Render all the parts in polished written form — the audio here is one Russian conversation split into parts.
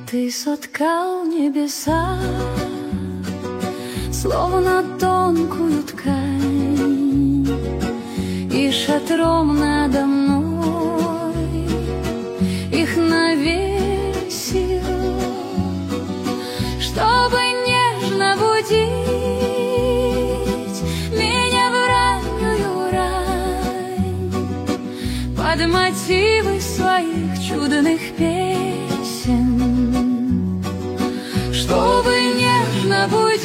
Ты соткал небеса, словно тонкую ткань, и шатром надо мной их навесил, чтобы нежно будить меня в раннюю рань под мотивы своих чудных песен, чтобы нежно будить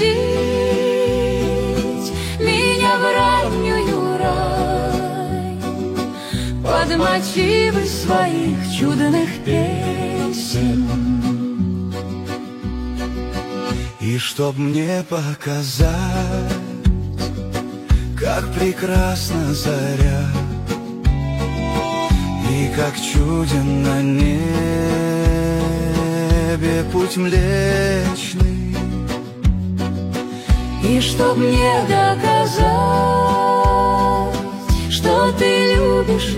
меня в раннюю рань под мотивы своих чудных песен. И чтоб мне показать, как прекрасна заря, и как чуден на небе путь млечный, и чтоб мне доказать, что ты любишь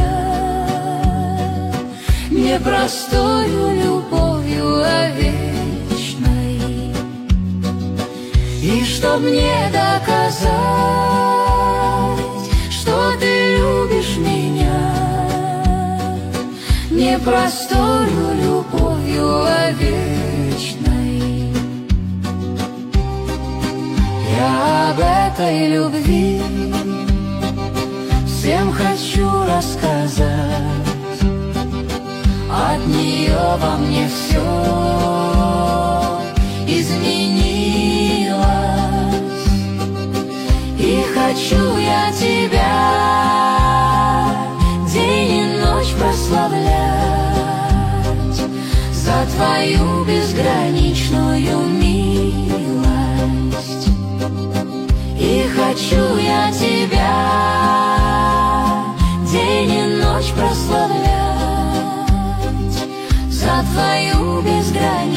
меня не простою любовью, а вечной, и чтоб мне доказать, что ты любишь меня не простою любовью, а вечной. Я об этой любви всем хочу рассказать, от нее во мне все изменилось, и хочу я тебя день и ночь прославлять за твою безграничную милость. И хочу я тебя день и ночь прославлять за твою безграничную